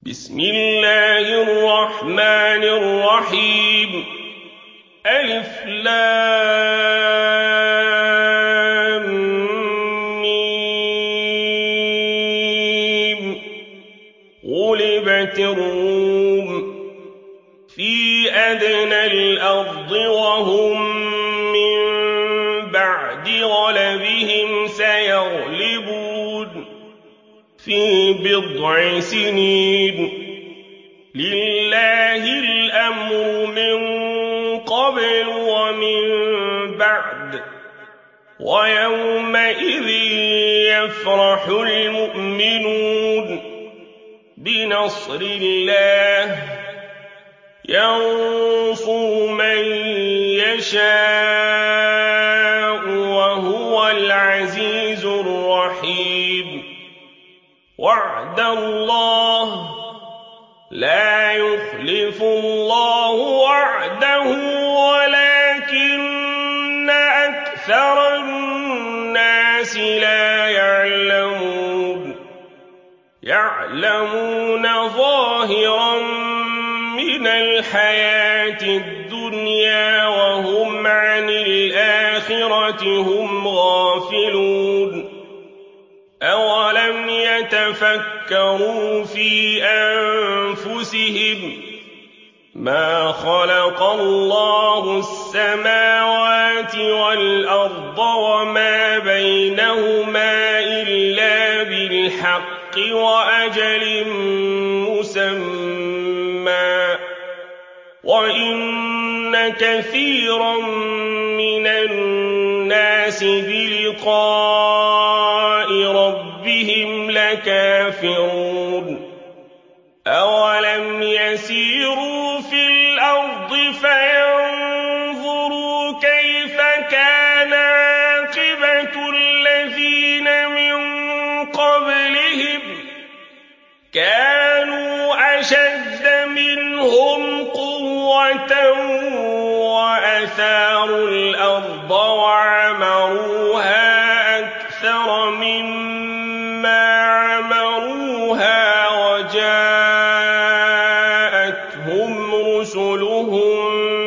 بسم الله الرحمن الرحيم. ألف لام ميم. غلبت الروم في أدنى الأرض وهم من بعد غلبهم سيغلبون في بضع سنين. لله الأمر من قبل ومن بعد ويومئذ يفرح المؤمنون بنصر الله ينصر من يشاء وهو العزيز الرحيم. وعد الله لا يخلف الله وعده ولكن أكثر الناس لا يعلمون. يعلمون ظاهرا من الحياة الدنيا وهم عن الآخرة هم غافلون. أولم يتفكروا في أنفسهم ما خلق الله السماوات والأرض وما بينهما إلا بالحق وأجل مسمى وإن كثيرا من الناس بلقاء ربهم لكافرون. أولم يسيروا في الأرض فينظروا كيف كان عاقبة الذين من قبلهم كانوا أشد منهم قوة وأثاروا الأرض وعمروها أكثر مما عمروها وجاءتهم رسلهم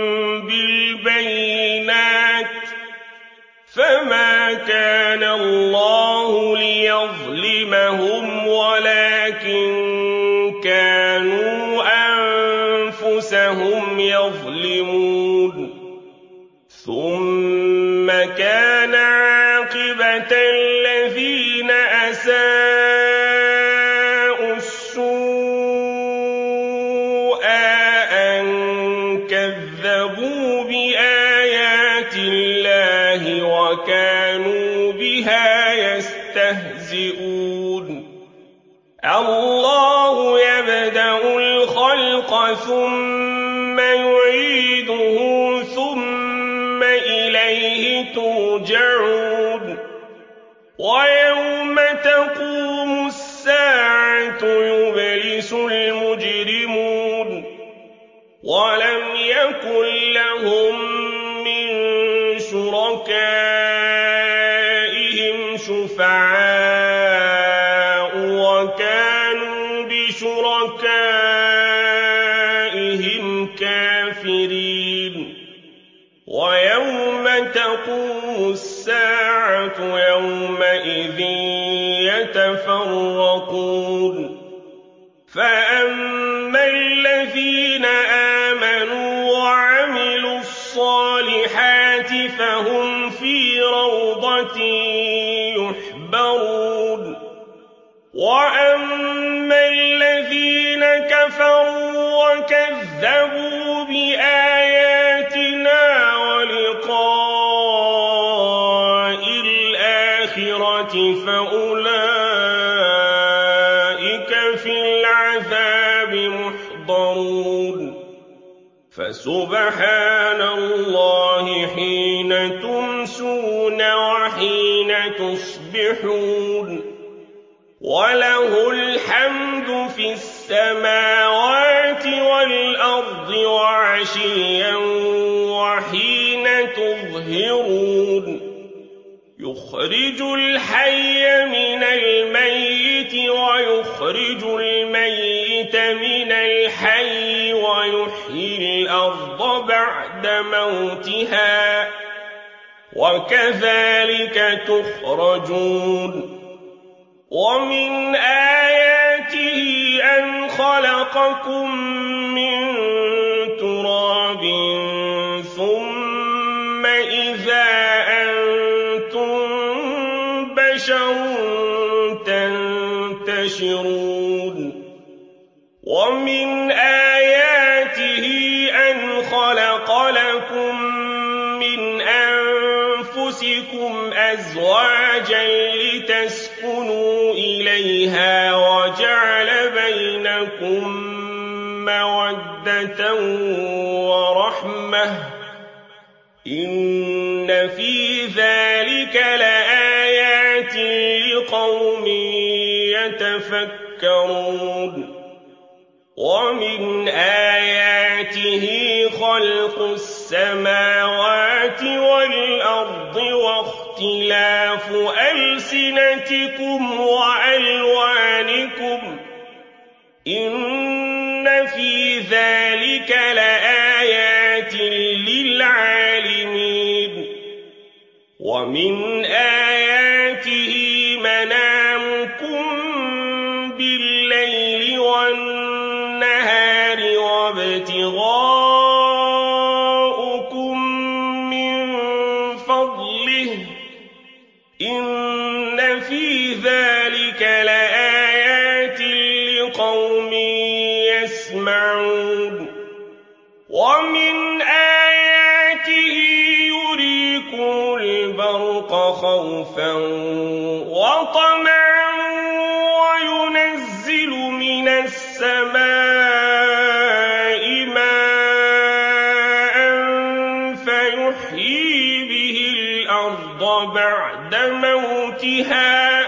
بالبينات فما كان الله ليظلمهم ولكن كانوا أنفسهم يظلمون. ثم كان عاقبة الذين أساءوا السوء أن كذبوا بآيات الله وكانوا بها يستهزئون. الله يبدأ الخلق ثم يعيده ثم إليه ترجعون. ويوم تقوم الساعة يبلس المجرمون ولم يكن لهم من شركائهم شفعاء وكانوا بشركائهم كافرين. ويوم تقوم الساعة يومئذ يتفرقون. فأما الذين آمنوا وعملوا الصالحات فهم في روضة يحبرون. وأما الذين كفروا وكذبوا بآياتنا ولقاء الآخرة فأولئك في العذاب محضرون. فسبحان الله حين تمسون وحين تصبحون وله الحمد في السماوات والأرض وعشيا وحين تظهرون. يخرج الحي من الميت ويخرج الميت الميت من الحي ويحيي الأرض بعد موتها وكذلك تخرجون ومن آياته أن خلقكم من تراب ثم إذا أنتم بشر تنتشرون ومن آياته أن خلق لكم من أنفسكم أزواجا لتسكنوا إليها وجعل بينكم مودة ورحمة إن في ذلك لآيات لقوم يتفكرون ومن آياته خلق السماوات والأرض واختلاف ألسنتكم وألوانكم إن في ذلك لآيات للعالمين ومن آياته منامكم بالليل والنهار وابتغاؤكم من فضله إن في ذلك لآيات لقوم يسمعون ومن آياته يريكم البرق خوفا وطمعا وينزل من السماء ماء فيحيي به الأرض بعد موتها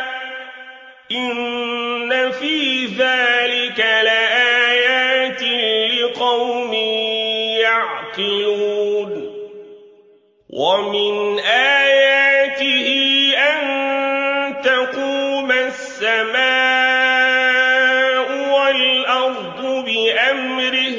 إن في ذلك لآيات لقوم يعقلون ومن آياته أن تقوم السماء والأرض بأمره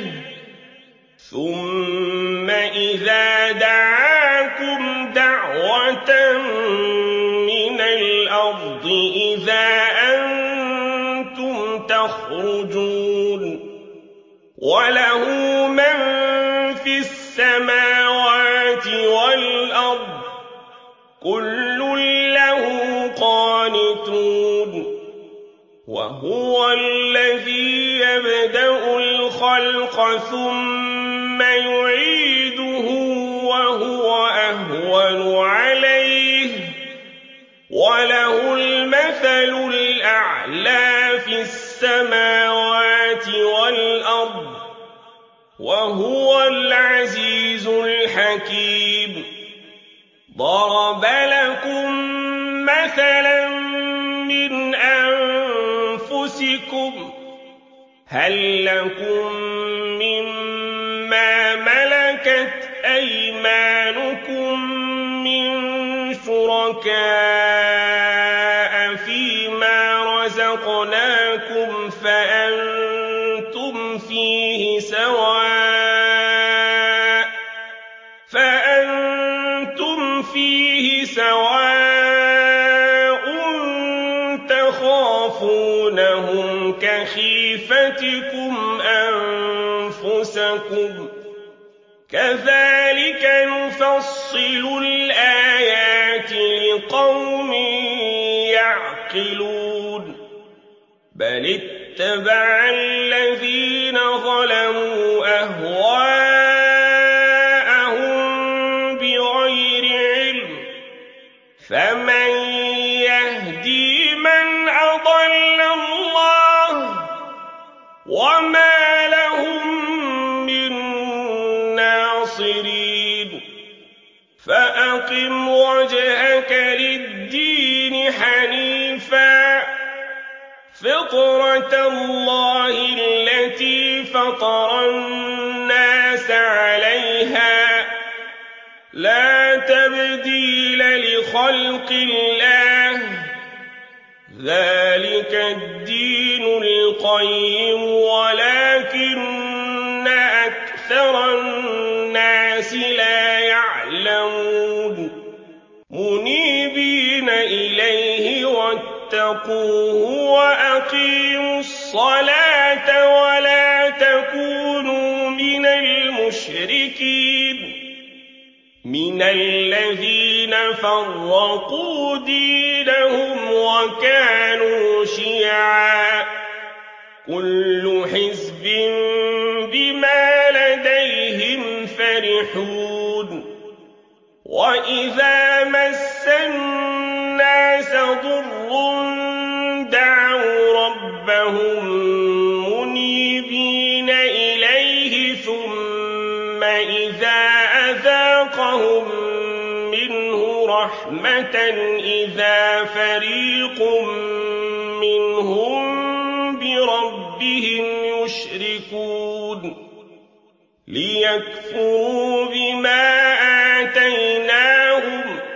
ثم إذا دعاكم دعوة من الأرض إذا أنتم تخرجون وله من في السماوات والأرض كل له قانتون وهو الذي يبدأ الخلق ثم يعيده وهو أهون عليه وله المثل الأعلى في السماوات والأرض وهو العزيز الحكيم ضرب لكم مثلا من أنفسكم هل لكم مما ملكت أيمانكم من شركاء فيما رزقناكم فأنتم فيه سواء تخافونهم كخيفتكم أنفسكم كذلك نفصل الآيات لقوم يعقلون بل اتبع الذين ظلموا أهواءهم بغير علم فمن يهدي من أضل الله وما لهم من ناصرين فأقم وجهك للدين حنيفا فطرة الله التي فطر الناس عليها لا تبديل لخلق الله ذلك الدين القيم القيم ولكن أكثر الناس لا يعلمون منيبين إليه واتقوه وأقيموا الصلاة ولا تكونوا من المشركين من الذين فرقوا دينهم وكانوا شيعا كل حزب بما لديهم فرحون وإذا مس الناس ضر دعوا ربهم منيبين إليه ثم إذا أذاقهم منه رحمة إذا فريق منهم بربهم يشركون ليكفروا بما آتيناهم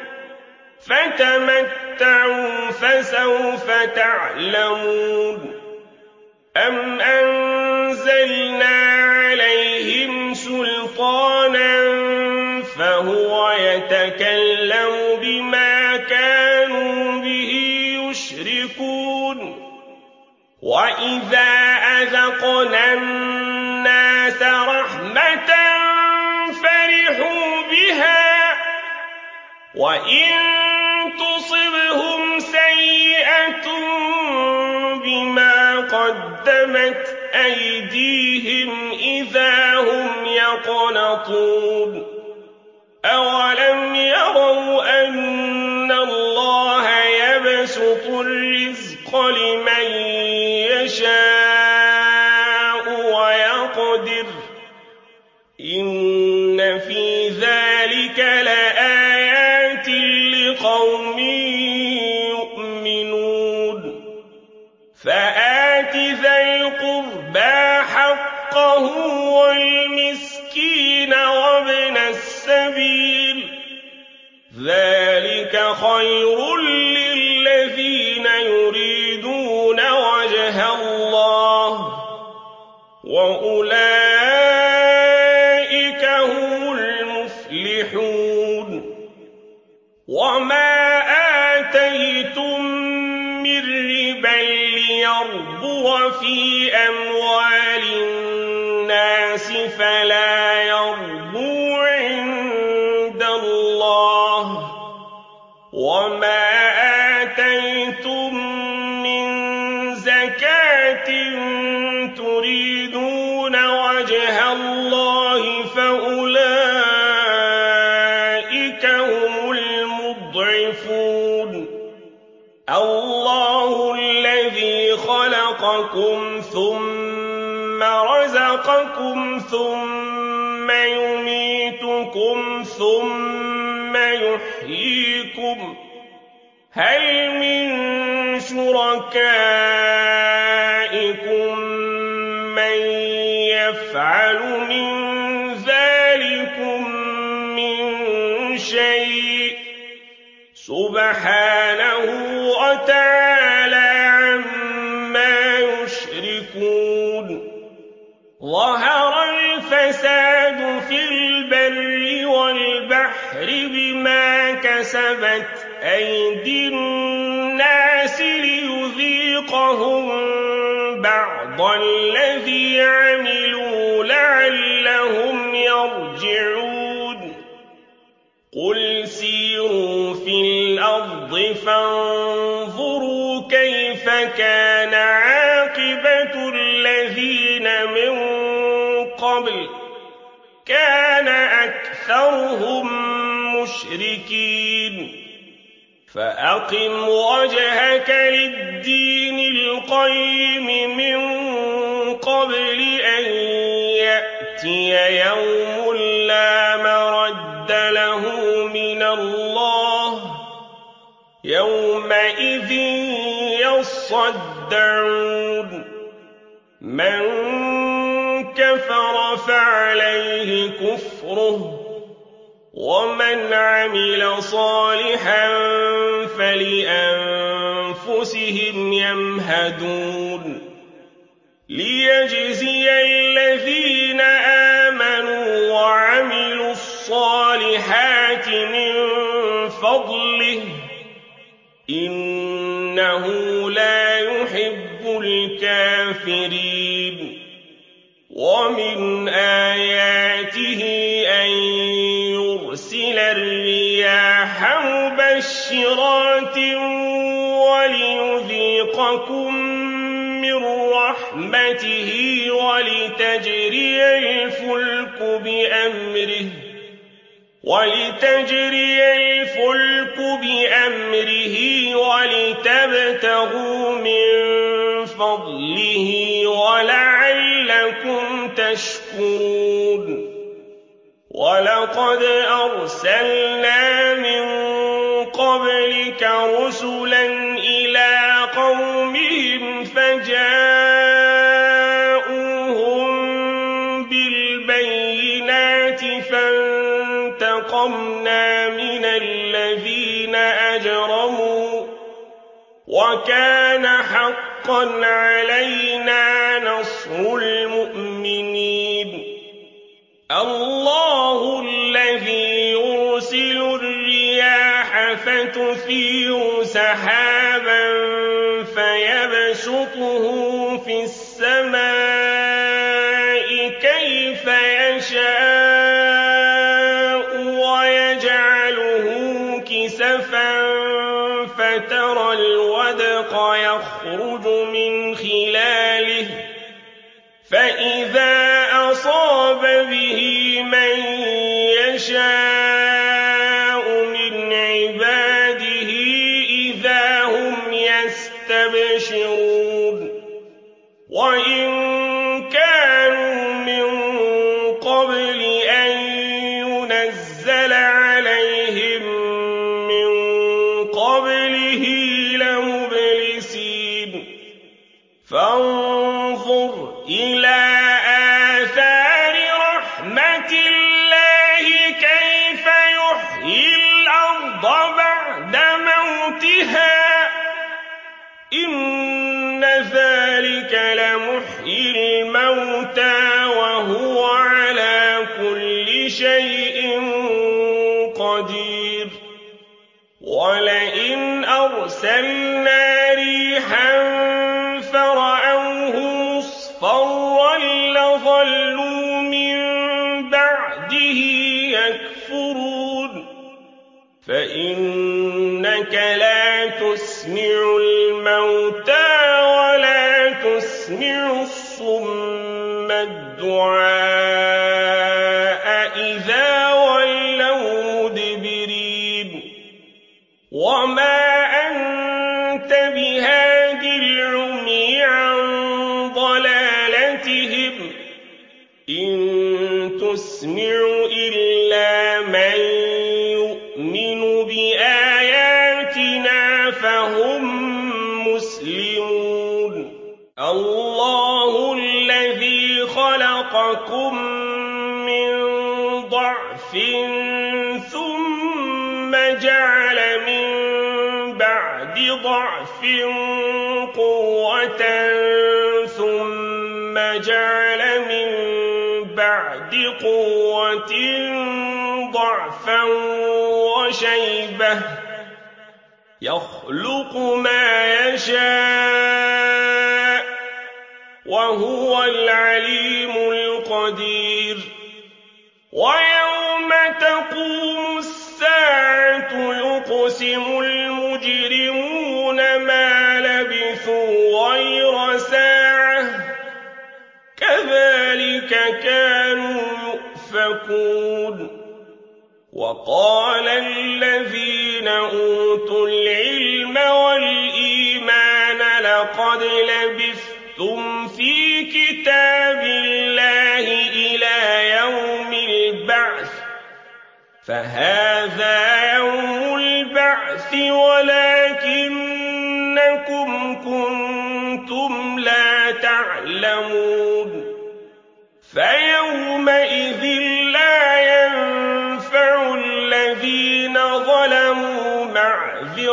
فتمتعوا فسوف تعلمون أم أنزلنا عليهم سلطانا فهو يتكلم بما كانوا به يشركون وإذا أذقنا الناس رحمة فرحوا بها وإن تصبهم سيئة بما قدمت أيديهم إذا هم يقنطون أولم يروا أن الله يبسط الرزق لمن يشاء ويقدر إن في ذلك لآيات لقوم يؤمنون فآت ذا القربى حقه والمسكين وابن السبيل ذلك خير للذين يريدون وجه الله وأولئك هم المفلحون وما آتيتم من ربا ليربو في أموال الناس فلا يربو عند الله وما آتيتم من زكاة تريدون وجه الله فأولئك هم المضعفون الله الذي خلقكم ثم رزقكم ثم يميتكم ثم يحييكم هل من شركائكم من يفعل من ذلكم من شيء سبحانه وتعالى عما يشركون ظهر الفساد في البر والبحر بما كسبت أيدي الناس ليذيقهم بعض الذي عملوا لعلهم يرجعون قل سيروا في الأرض فانظروا كيف كان عاقبة الذين من قبل كان أكثرهم مشركين فأقم وجهك للدين القيم من قبل أن يأتي يوم لا مرد له من الله يومئذ يصدعون من كفر فعليه كفره ومن عمل صالحا فلأنفسهم يمهدون ليجزي الذين آمنوا وعملوا الصالحات من فضله إنه لا يحب الكافرين ومن آياته أن يرسل الرياح مبشرات وليذيقكم من رحمته ولتجري الفلك بأمره ولتبتغوا من فضله ولعلكم تشكرون ولقد أرسلنا من قبلك رسلا إلى قومهم فجاءوهم بالبينات فانتقمنا من الذين أجرموا وكان حقا علينا نصر المؤمنين الله الذي يرسل الرياح فتثير سحابا فيبسطه في السماء كيف يشاء ويجعله كسفا فترى الودق يخرج من خلاله فإذا أصاب به من يشاء من عباده إذا هم يستبشرون وإن كانوا من قبل أن ينزل عليهم من قبله لمبلسين فانظر إلى آثار رحمة الله كيف يحيي الأرض بعد موتها إن ذلك لمحيي الموتى وهو على كل شيء قدير ولئن أرسلنا ريحا فرأوه مصفرا لظلوا من بعده يكفرون فإنك لا تسمع الموتى ولا تسمع الصم الدعاء إذا ولوا مدبرين وما أنت بهاد العمي عن ضلالتهم إن تسمع إلا من يؤمن بآياتنا فهم مسلمون الله الذي خلقكم من ضعف ثم جعل من بعد ضعف قوة ثم جعل من بعد قوة ضعفا وشيبة يخلق ما يشاء وهو العليم القدير ويوم تقوم الساعة يقسم المجرمون ما لبثوا غير ساعة كذلك كانوا يؤفكون وقال الذين أوتوا العلم والإيمان لقد لبثتم في كتاب الله إلى يوم البعث فهذا يوم البعث ولكنكم كنتم لا تعلمون فيومئذ لا ينفع الذين ظلموا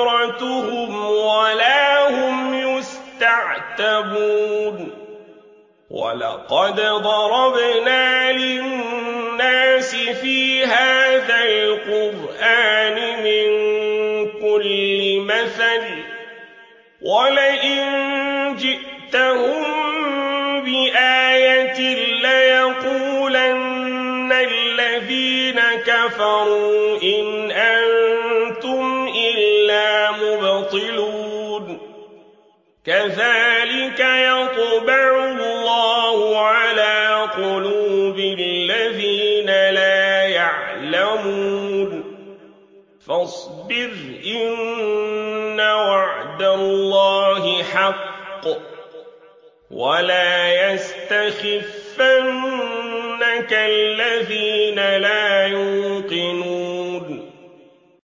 معذرتهم ولا هم يستعتبون وَلَقَدْ ضَرَبْنَا لِلنَّاسِ فِي هَٰذَا الْقُرْآنِ مِن كُلِّ مَثَلٍ ۚ وَلَئِن جِئْتَهُم بِآيَةٍ لَّيَقُولَنَّ الَّذِينَ كَفَرُوا إِنْ أَنتُمْ إِلَّا مُبْطِلُونَ كَذَٰلِكَ يَطْبَعُ اللَّهُ عَلَىٰ قُلُوبِ الَّذِينَ لَا يَعْلَمُونَ فَاصْبِرْ إِنَّ وَعْدَ اللَّهِ حَقٌّ وَلَا يَسْتَخِفَّنَّكَ الَّذِينَ لَا يُؤْمِنُونَ